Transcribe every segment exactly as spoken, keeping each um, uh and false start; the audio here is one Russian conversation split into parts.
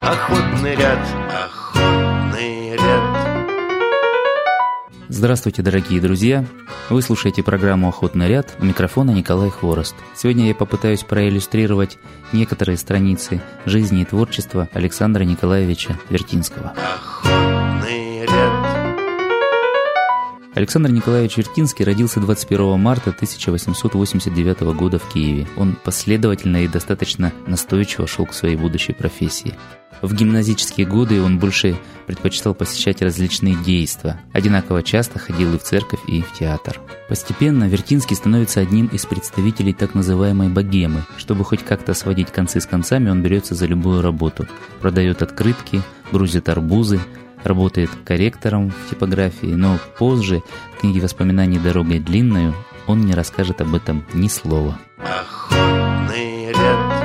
охотный ряд, охотный ряд. Здравствуйте, дорогие друзья! Вы слушаете программу «Охотный ряд», у микрофона Николай Хворост. Сегодня я попытаюсь проиллюстрировать некоторые страницы жизни и творчества Александра Николаевича Вертинского. Охотный ряд. Александр Николаевич Вертинский родился двадцать первого марта тысяча восемьсот восемьдесят девятого года в Киеве. Он последовательно и достаточно настойчиво шел к своей будущей профессии. В гимназические годы он больше предпочитал посещать различные действа. Одинаково часто ходил и в церковь, и в театр. Постепенно Вертинский становится одним из представителей так называемой богемы. Чтобы хоть как-то сводить концы с концами, он берется за любую работу. Продает открытки, грузит арбузы, работает корректором в типографии, но позже в книге воспоминаний «Дорогой длинною» он не расскажет об этом ни слова. Охотный ряд.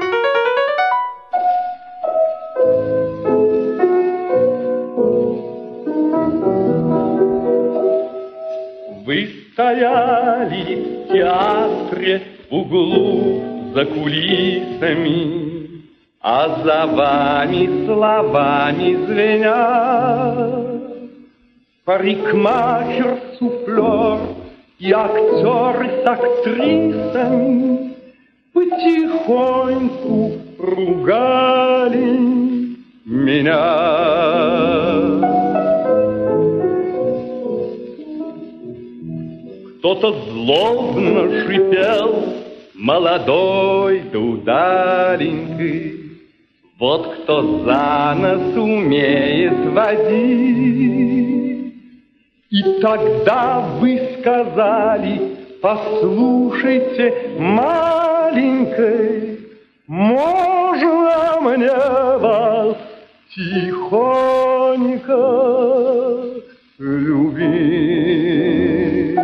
Вы стояли в театре в углу за кулисами, а за вами словами звенят парикмахер, суфлер и актеры с актрисами потихоньку ругали меня. Кто-то злобно шипел, молодой да удаленький, вот кто за нос умеет водить. И тогда вы сказали: послушайте, маленькой, можно мне вас тихонько любить?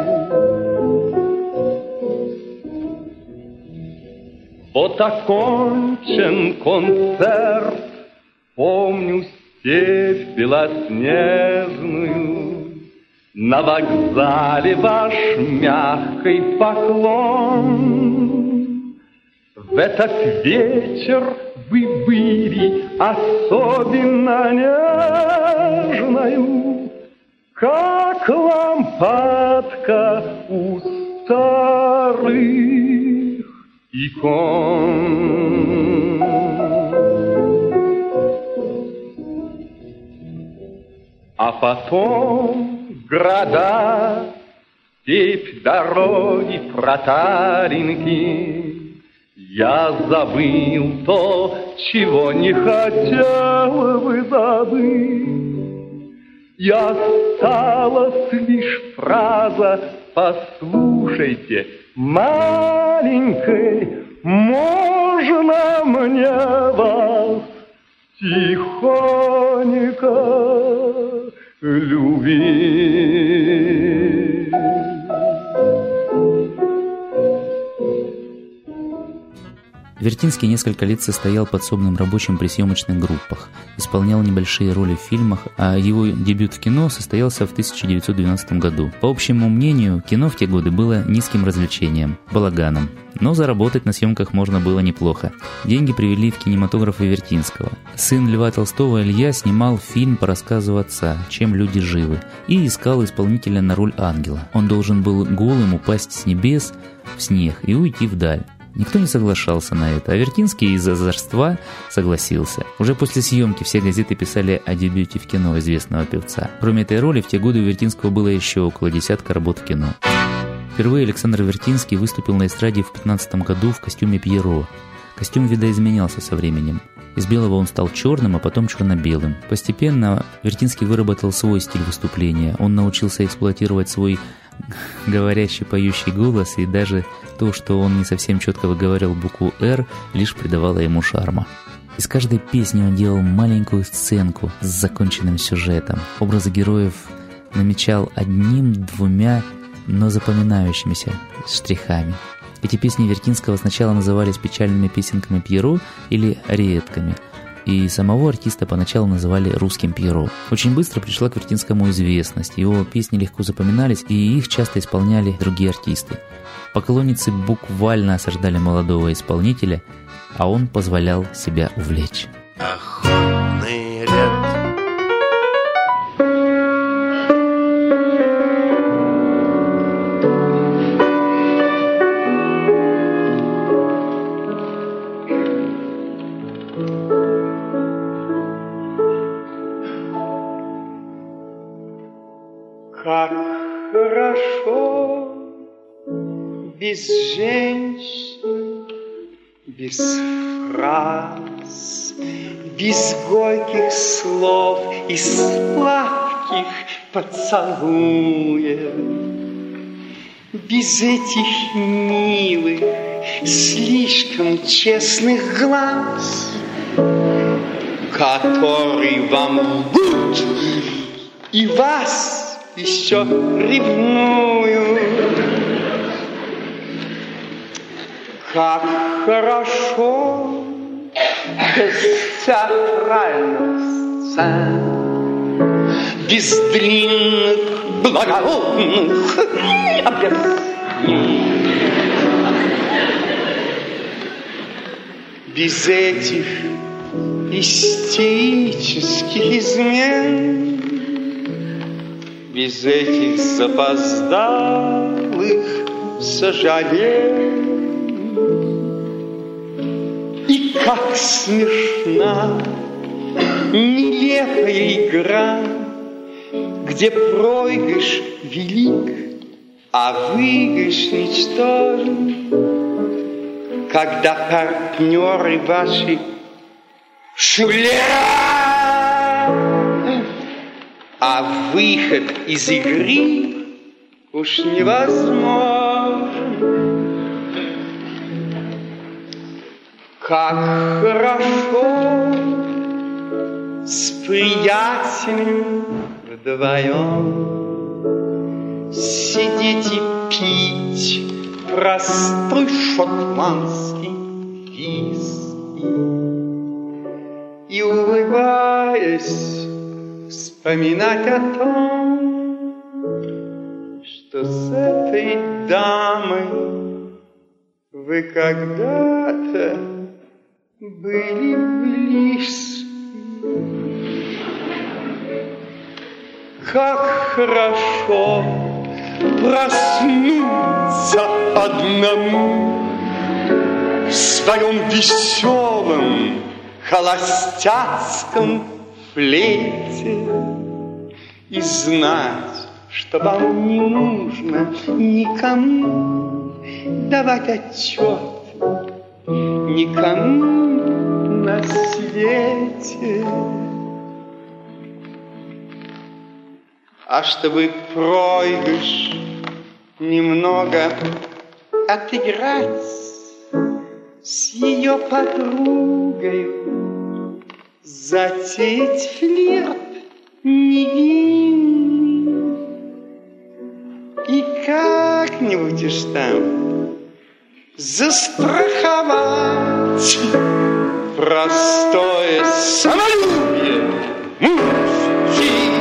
Вот окончен концерт, помню степь белоснежную, на вокзале ваш мягкий поклон. В этот вечер вы были особенно нежною, как лампадка у старых икон. А потом города, степь, дороги, проталинки, я забыл то, чего не хотел бы забыть. И осталась лишь фраза: послушайте, маленькой, можно мне вас тихонько любить? Вертинский несколько лет состоял подсобным рабочим при съемочных группах, исполнял небольшие роли в фильмах, а его дебют в кино состоялся в тысяча девятьсот двенадцатом году. По общему мнению, кино в те годы было низким развлечением, балаганом. Но заработать на съемках можно было неплохо. Деньги привели в кинематограф и Вертинского. Сын Льва Толстого Илья снимал фильм по рассказу отца «Чем люди живы» и искал исполнителя на роль ангела. Он должен был голым упасть с небес в снег и уйти вдаль. Никто не соглашался на это, а Вертинский из-за озорства согласился. Уже после съемки все газеты писали о дебюте в кино известного певца. Кроме этой роли, в те годы у Вертинского было еще около десятка работ в кино. Впервые Александр Вертинский выступил на эстраде в пятнадцатом году в костюме Пьеро. Костюм видоизменялся со временем. Из белого он стал черным, а потом черно-белым. Постепенно Вертинский выработал свой стиль выступления. Он научился эксплуатировать свой говорящий, поющий голос, и даже то, что он не совсем четко выговаривал букву «Р», лишь придавало ему шарма. Из каждой песни он делал маленькую сценку с законченным сюжетом. Образы героев намечал одним-двумя, но запоминающимися штрихами. Эти песни Вертинского сначала назывались печальными песенками Пьеро или ариетками, и самого артиста поначалу называли русским Пьеро. Очень быстро пришла к Вертинскому известность, его песни легко запоминались, и их часто исполняли другие артисты. Поклонницы буквально осаждали молодого исполнителя, а он позволял себя увлечь. охотный ряд. Как хорошо без женщин, без фраз, без горьких слов и сладких поцелуев, без этих милых, слишком честных глаз, которые вам лгут и вас еще ревную. Как хорошо без театральных сцен, без длинных благородных объяснений, без этих истерических измен, без этих запоздалых сожалений. И как смешна нелепая игра, где проигрыш велик, а выигрыш ничтожен, когда партнеры ваши шулера, а выход из игры уж невозможен. Как хорошо с приятелем вдвоем сидеть и пить простой шотландский виски и, улыбаясь, вспоминать о том, что с этой дамой вы когда-то были близки. Как хорошо проснуться одному в своем веселом холостяцком флейте и знать, что вам не нужно никому давать отчет, никому на свете. А чтобы проигрыш немного отыграть с ее подругою, затеять флирт невинный и как-нибудь уж там застраховать простое самолюбие мужчины.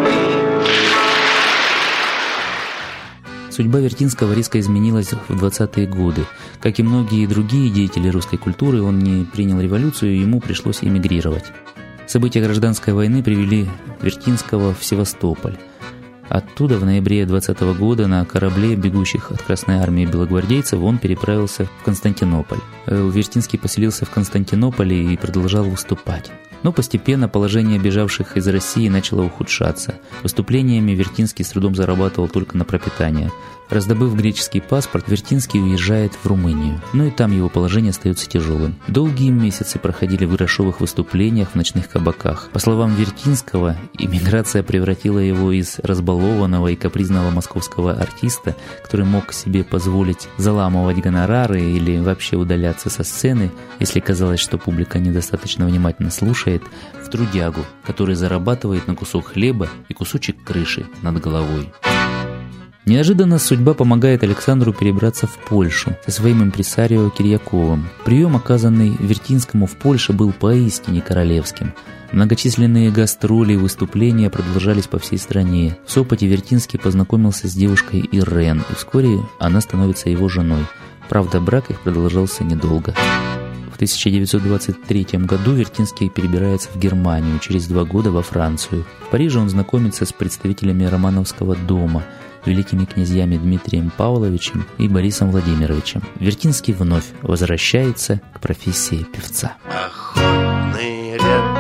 Судьба Вертинского резко изменилась в двадцатые годы. Как и многие другие деятели русской культуры, он не принял революцию, и ему пришлось эмигрировать. События гражданской войны привели Вертинского в Севастополь. Оттуда в ноябре двадцатого года на корабле, бегущих от Красной Армии белогвардейцев, он переправился в Константинополь. Вертинский поселился в Константинополе и продолжал выступать. Но постепенно положение бежавших из России начало ухудшаться. Выступлениями Вертинский с трудом зарабатывал только на пропитание. Раздобыв греческий паспорт, Вертинский уезжает в Румынию, но и там его положение остается тяжелым. Долгие месяцы проходили в грошовых выступлениях в ночных кабаках. По словам Вертинского, эмиграция превратила его из разбалованного и капризного московского артиста, который мог себе позволить заламывать гонорары или вообще удаляться со сцены, если казалось, что публика недостаточно внимательно слушает, в трудягу, который зарабатывает на кусок хлеба и кусочек крыши над головой. Неожиданно судьба помогает Александру перебраться в Польшу со своим импресарио Кирьяковым. Прием, оказанный Вертинскому в Польше, был поистине королевским. Многочисленные гастроли и выступления продолжались по всей стране. В Сопоте Вертинский познакомился с девушкой Ирен, и вскоре она становится его женой. Правда, брак их продолжался недолго. В тысяча девятьсот двадцать третьем году Вертинский перебирается в Германию, через два года во Францию. В Париже он знакомится с представителями Романовского дома, великими князьями Дмитрием Павловичем и Борисом Владимировичем. Вертинский вновь возвращается к профессии певца. Охотный ряд.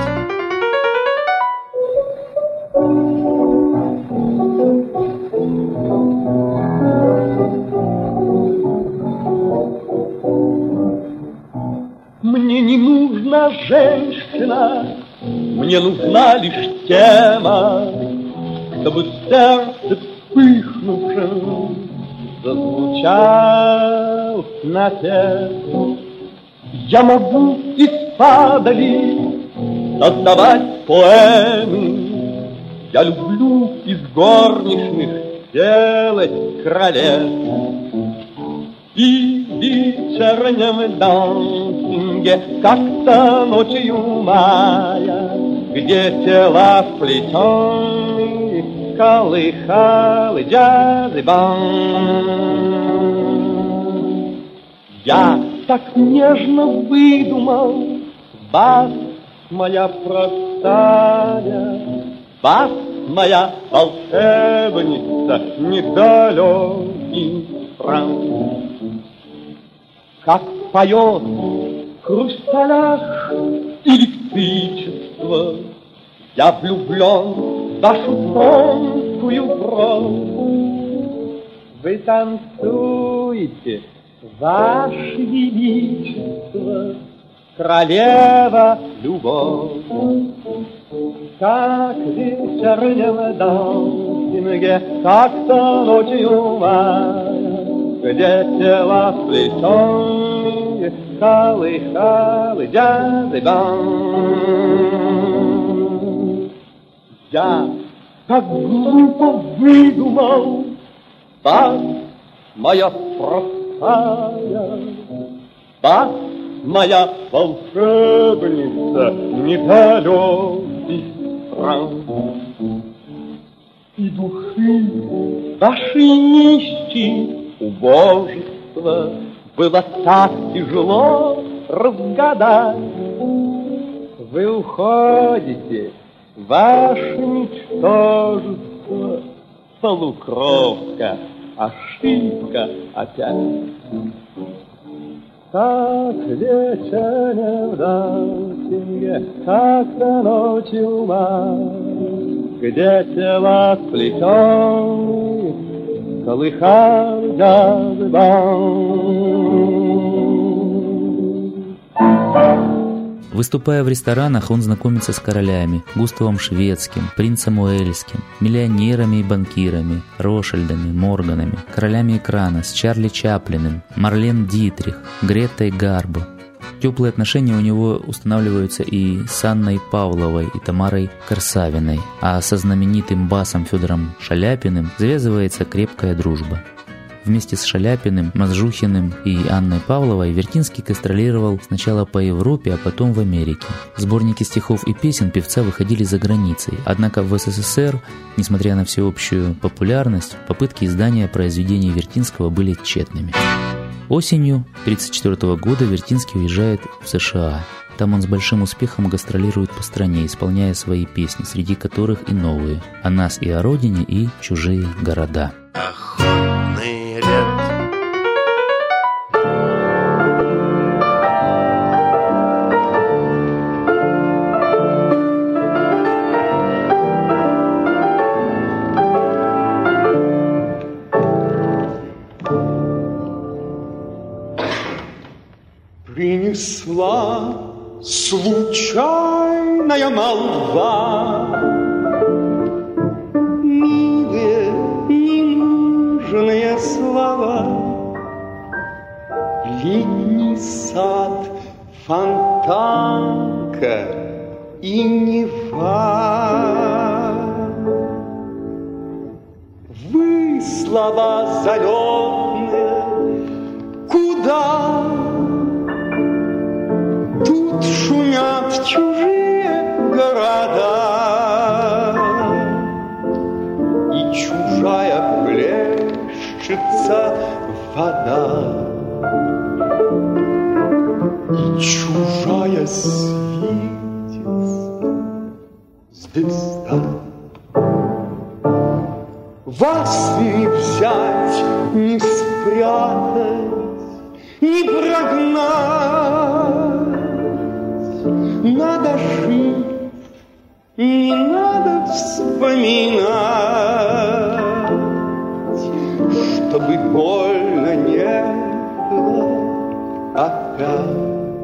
Мне не нужна женщина, мне нужна лишь тема, чтобы сердце вспыхнувшим зазвучал напев. Я могу из падали создавать поэмы, я люблю из горничных делать королев. И в вечернем дансинге, как-то ночью мая, где тела вплетенные колыхал джаз и бан. Я так нежно выдумал вас, моя простая, вас, моя волшебница, недалеких стран. Как поет в хрусталях электричество, я влюблен в вашу тонкую бровь. Вы танцуете, ваше величество, королева любовь. Как вечернем дансинге, как-то ночью мая, где тела сплетенные колыхал джаз и бан. Я так глупо выдумал вас, моя простая, вас, моя волшебница недалеких стран. И души вашей нищей убожество было так тяжело разгадать. Вы уходите, ваше ничтожество, полукровка, ошибка опять. Как вечером дансинге, как-то ночью мая, где тела сплетенные колыхал джаз и бан. Выступая в ресторанах, он знакомится с королями Густавом Шведским, принцем Уэльским, миллионерами и банкирами, Ротшильдами, Морганами, королями экрана с Чарли Чаплиным, Марлен Дитрих, Гретой Гарбо. Теплые отношения у него устанавливаются и с Анной Павловой и Тамарой Корсавиной, а со знаменитым басом Федором Шаляпиным завязывается крепкая дружба. Вместе с Шаляпиным, Мазжухиным и Анной Павловой Вертинский гастролировал сначала по Европе, а потом в Америке. Сборники стихов и песен певца выходили за границей, однако в СССР, несмотря на всеобщую популярность, попытки издания произведений Вертинского были тщетными. Осенью тысяча девятьсот тридцать четвёртого года Вертинский уезжает в США. Там он с большим успехом гастролирует по стране, исполняя свои песни, среди которых и новые «О нас и о родине» и «Чужие города». Охотный ряд. Принесла случайная молва милые ненужные слова. Летний сад, фонтанка и Нева. Вы, слова залетные, куда? Тут шумят чужие города, и чужая плещется вода, и чужая звезда. Вас не взять, не спрятать, не прогнать. Надо жить, не надо вспоминать, чтобы больно не было опять.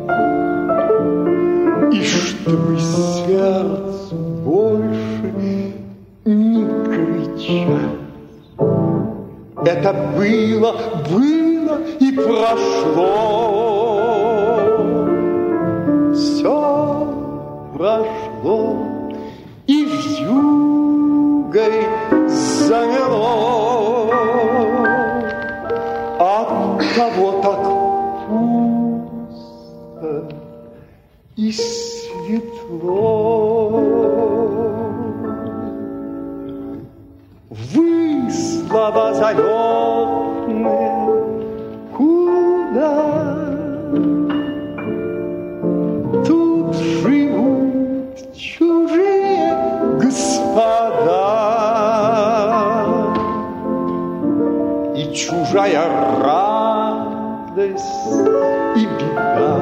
И чтобы сердцу больше не кричать. Это было, было и прошло. Все прошло и вьюгой замело. Оттого так пусто и светло. Вы, слова залетные, куда? Тут живут чужие господа. И чужая радость, и беда.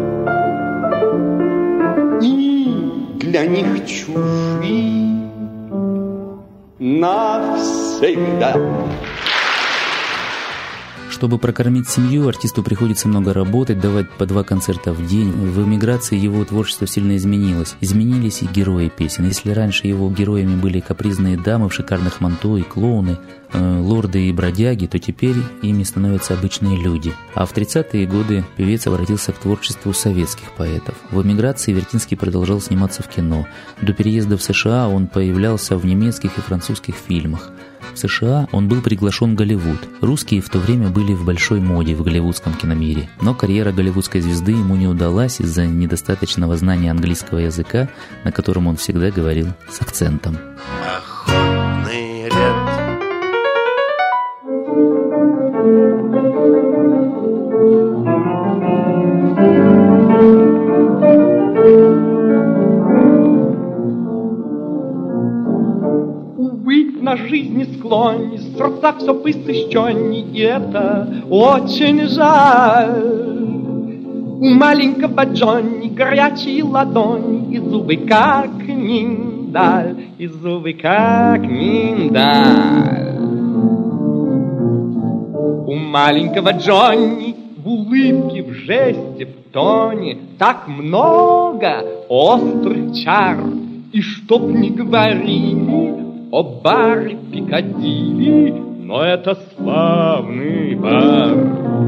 И для них чужие навсегда. Чтобы прокормить семью, артисту приходится много работать, давать по два концерта в день. В эмиграции его творчество сильно изменилось. Изменились и герои песен. Если раньше его героями были капризные дамы в шикарных манто и клоуны, э, лорды и бродяги, то теперь ими становятся обычные люди. А в тридцатые годы певец обратился к творчеству советских поэтов. В эмиграции Вертинский продолжал сниматься в кино. До переезда в США он появлялся в немецких и французских фильмах. В США он был приглашен в Голливуд. Русские в то время были в большой моде в голливудском киномире. Но карьера голливудской звезды ему не удалась из-за недостаточного знания английского языка, на котором он всегда говорил с акцентом. Охотный ряд. На жизни склонні, сердца все посвященней, и это очень жаль. У маленького Джонни горячие ладони и зубы как миндаль, и зубы как миндаль. У маленького Джонни в улыбке, в жесте, в тоне так много острых чар, и чтоб ни говорили о баре Пикадилли, но это славный бар.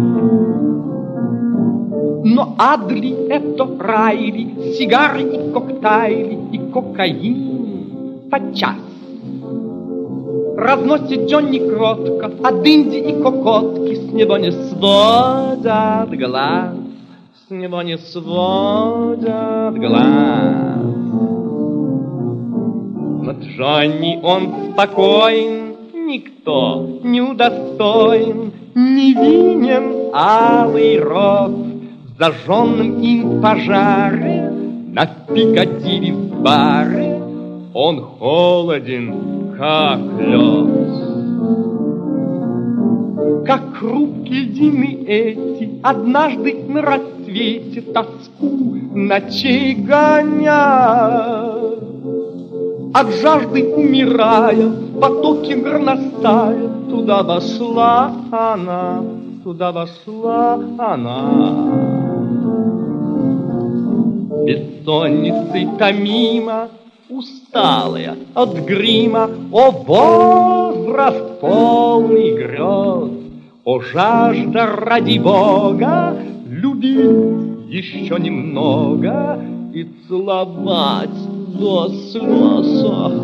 Но Адли — это райли, сигары и коктейли, и кокаин подчас. Разносит Джонни кротко, а дынди и кокотки с него не сводят глаз, с него не сводят глаз. Но Джонни он спокоен, никто не удостоен, невинен алый рот в зажженном им пожаре на Пикадилли в баре. Он холоден, как лед. Как хрупкие льдины эти однажды на рассвете тоску ночей гонят. От жажды умирая, в потоке горностая, туда вошла она, туда вошла она. Бессонницей томима, усталая от грима, о возраст полный грез, о жажда ради Бога, любить еще немного и целовать до слез.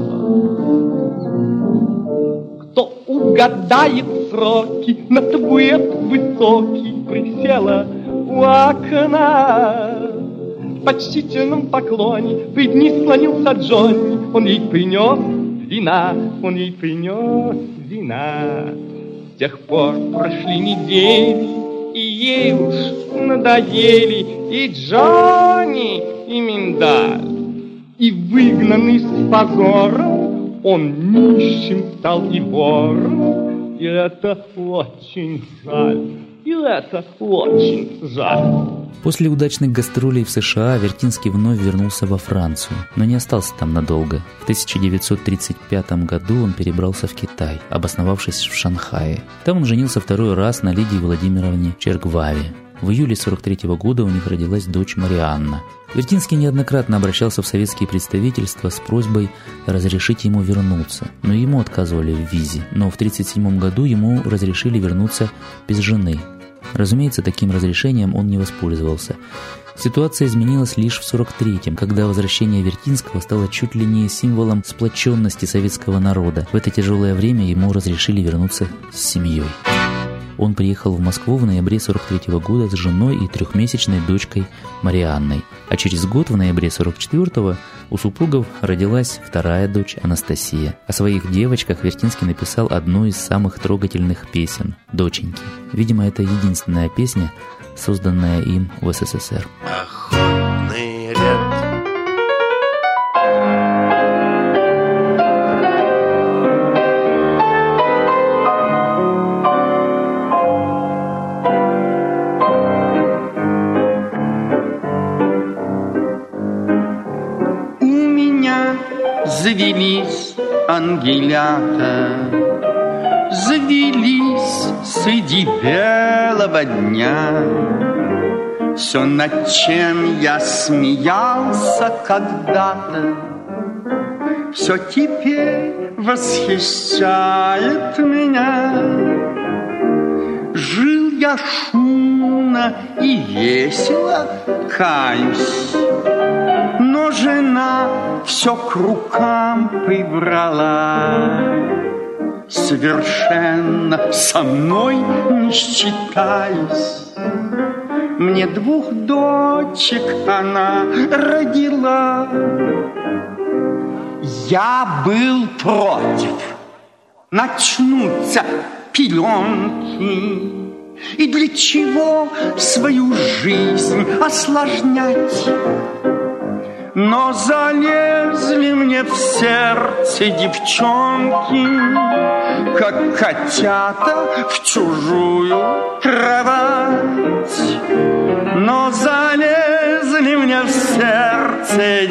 Кто угадает сроки, на табурет высокий присела у окна. В почтительном поклоне пред ней склонился Джонни. Он ей принес вина, он ей принес вина. С тех пор прошли недели, и ей уж надоели и Джонни, и миндаль. И и выгнанный с позором, он нищим стал и вором. И это очень жаль, и это очень жаль. После удачных гастролей в США Вертинский вновь вернулся во Францию, но не остался там надолго. В тысяча девятьсот тридцать пятом году он перебрался в Китай, обосновавшись в Шанхае. Там он женился второй раз на Лидии Владимировне Чергваве. В июле сорок третьего года у них родилась дочь Марианна. Вертинский неоднократно обращался в советские представительства с просьбой разрешить ему вернуться, но ему отказывали в визе. Но в тридцать седьмом году ему разрешили вернуться без жены. Разумеется, таким разрешением он не воспользовался. Ситуация изменилась лишь в сорок третьем, когда возвращение Вертинского стало чуть ли не символом сплоченности советского народа. В это тяжелое время ему разрешили вернуться с семьей. Он приехал в Москву в ноябре сорок третьего года с женой и трехмесячной дочкой Марианной. А через год, в ноябре сорок четвёртого, у супругов родилась вторая дочь Анастасия. О своих девочках Вертинский написал одну из самых трогательных песен «Доченьки». Видимо, это единственная песня, созданная им в СССР. Охотный ряд. Завелись ангелята, завелись среди белого дня. Все, над чем я смеялся когда-то, все теперь восхищает меня. Жил я шумно и весело, каюсь, но жена все к рукам прибрала. Совершенно со мной не считаясь, мне двух дочек она родила. Я был против. Начнутся пеленки, и для чего свою жизнь осложнять? Но залезли мне в сердце девчонки, как котята в чужую кровать. Но залезли мне в сердце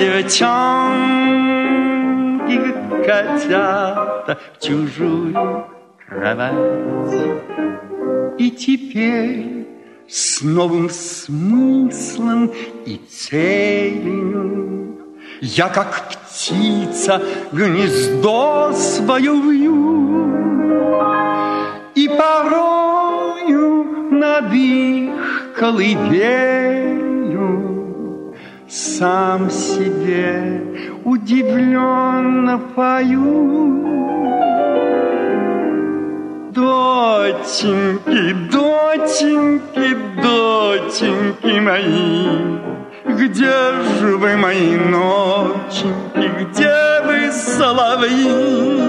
девчонки, как котята в чужую кровать. И теперь с новым смыслом и целью я, как птица, гнездо свое вью, и порою над их колыбелью сам себе удивленно пою. Доченьки, доченьки, доченьки мои, где же вы, мои ноченьки, где вы, соловьи?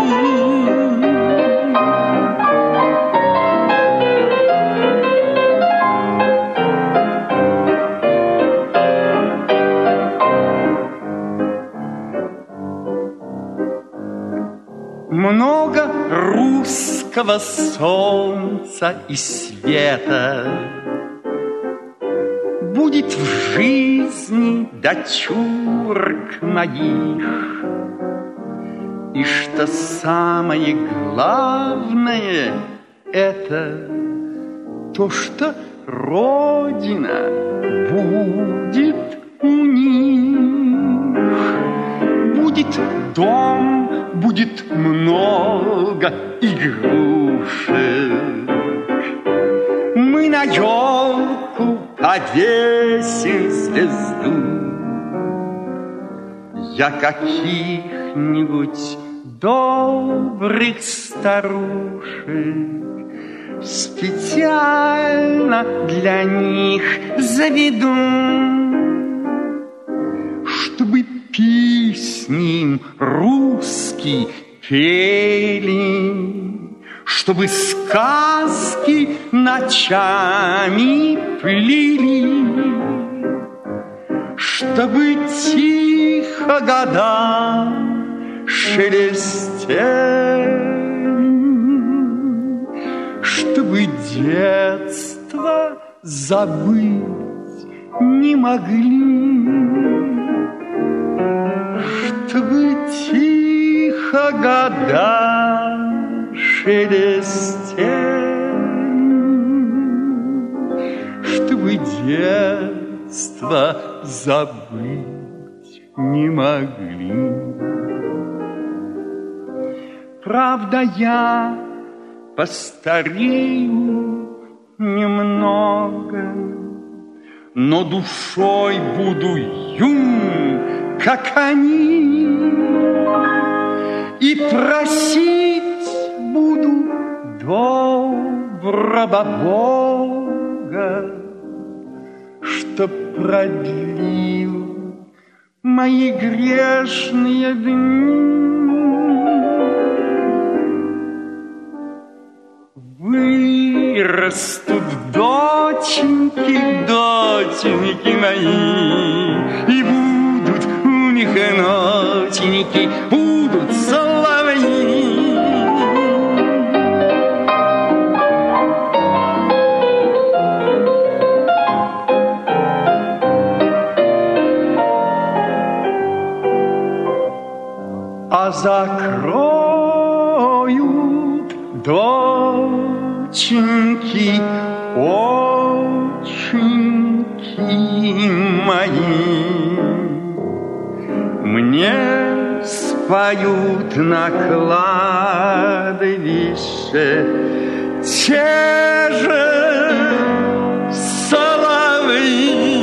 Много русского солнца и света будет в жизни дочурок моих. И что самое главное, это то, что Родина будет у них. Будет дом, будет много игрушек. Мы на елку повесим звезду. Я каких-нибудь добрых старушек специально для них заведу, чтобы песни русские пели, чтобы сказки ночами плели, чтобы тихо тихо года шелестели, чтобы детство забыть не могли, чтобы тихо года шелестели, чтобы детство забыть не могли. Правда, я постарею немного, но душой буду юн, как они, и просить буду доброго Бога, чтоб продлил мои грешные дни. Вырастут доченьки, доченьки мои, и будут у них ноченьки, будут соловьи. А закроют доченьки, оченьки мои, мне споют на кладбище те же соловьи.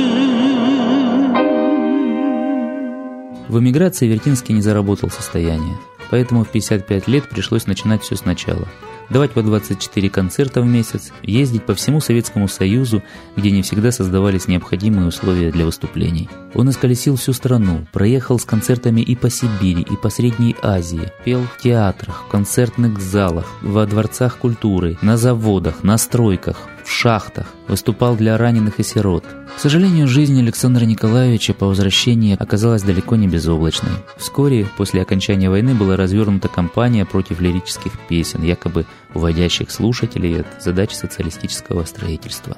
В эмиграции Вертинский не заработал состояние, поэтому в пятьдесят пять лет пришлось начинать все сначала. Давать по двадцать четыре концерта в месяц, ездить по всему Советскому Союзу, где не всегда создавались необходимые условия для выступлений. Он исколесил всю страну, проехал с концертами и по Сибири, и по Средней Азии, пел в театрах, в концертных залах, во дворцах культуры, на заводах, на стройках, в шахтах, выступал для раненых и сирот. К сожалению, жизнь Александра Николаевича по возвращении оказалась далеко не безоблачной. Вскоре после окончания войны была развернута кампания против лирических песен, якобы уводящих слушателей от задач социалистического строительства.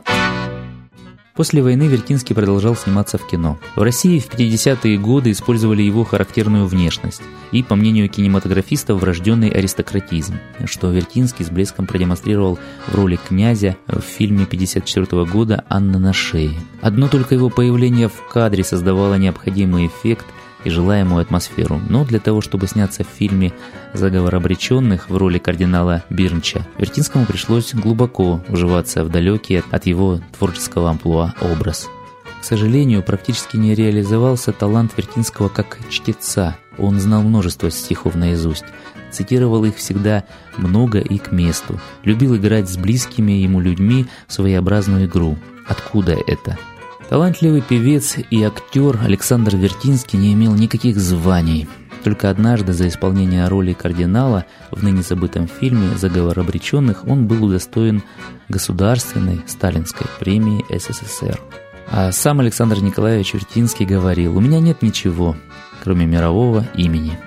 После войны Вертинский продолжал сниматься в кино. В России в пятидесятые годы использовали его характерную внешность и, по мнению кинематографистов, врожденный аристократизм, что Вертинский с блеском продемонстрировал в роли князя в фильме пятьдесят четвёртого года «Анна на шее». Одно только его появление в кадре создавало необходимый эффект и желаемую атмосферу, но для того, чтобы сняться в фильме «Заговор обреченных» в роли кардинала Бирнча, Вертинскому пришлось глубоко вживаться в далекий от его творческого амплуа образ. К сожалению, практически не реализовался талант Вертинского как чтеца. Он знал множество стихов наизусть, цитировал их всегда много и к месту, любил играть с близкими ему людьми в своеобразную игру. Откуда это? Талантливый певец и актер Александр Вертинский не имел никаких званий. Только однажды за исполнение роли кардинала в ныне забытом фильме «Заговор обреченных» он был удостоен государственной сталинской премии эс эс эс эр. А сам Александр Николаевич Вертинский говорил: «У меня нет ничего, кроме мирового имени».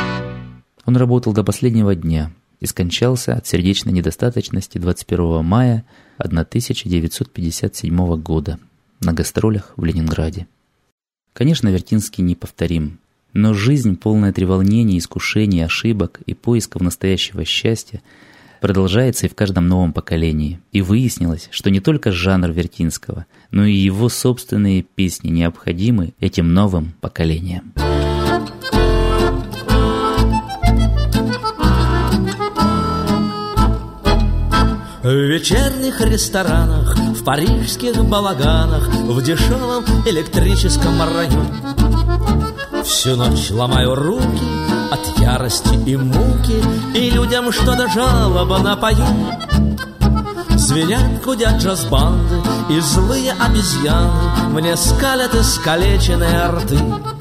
Он работал до последнего дня и скончался от сердечной недостаточности двадцать первого мая тысяча девятьсот пятьдесят седьмого года на гастролях в Ленинграде. Конечно, Вертинский неповторим, но жизнь, полная треволнений, искушений, ошибок и поисков настоящего счастья, продолжается и в каждом новом поколении. И выяснилось, что не только жанр Вертинского, но и его собственные песни необходимы этим новым поколениям. В вечерних ресторанах, в парижских балаганах, в дешевом электрическом районе всю ночь ломаю руки от ярости и муки, и людям что-то жалобно пою. Звенят, гудят джаз-банды, и злые обезьяны мне скалят искалеченные рты.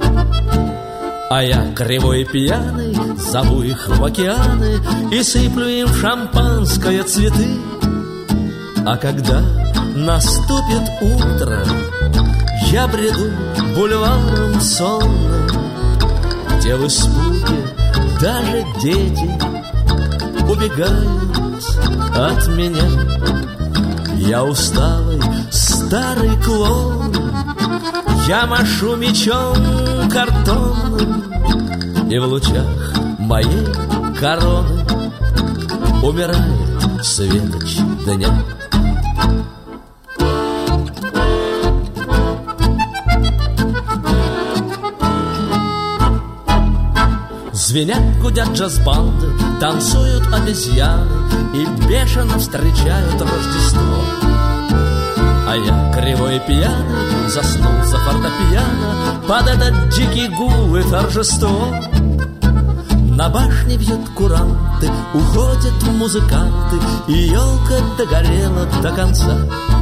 А я кривой и пьяный зову их в океаны и сыплю им в шампанское цветы. А когда наступит утро, я бреду бульваром сонным, все в испуге, даже дети убегают от меня. Я усталый старый клоун, я машу мечом картонным, и в лучах моей короны умирает светоч дня. Звенят, гудят джаз-банды, танцуют обезьяны и бешено встречают Рождество. А я, кривой и пьяный, заснул за фортепиано под этот дикий гул и торжество. На башне вьют куранты, уходят музыканты, и елка догорела до конца.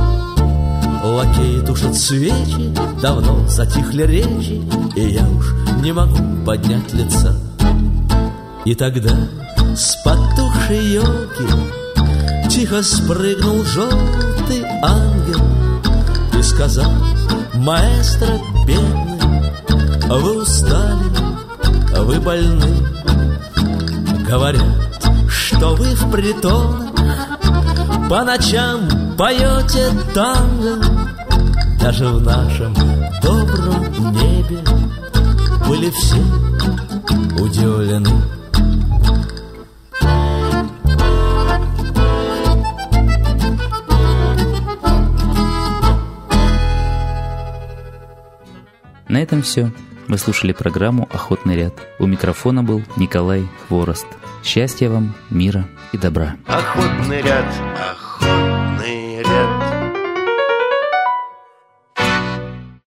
Лакеи тушат свечи, давно затихли речи, и я уж не могу поднять лица. И тогда с потухшей елки тихо спрыгнул желтый ангел и сказал: маэстро бедный, вы устали, вы больны. Говорят, что вы в притонах по ночам поете танго. Даже в нашем добром небе были все удивлены. На этом все. Вы слушали программу «Охотный ряд». У микрофона был Николай Хворост. Счастья вам, мира и добра. Охотный ряд, охотный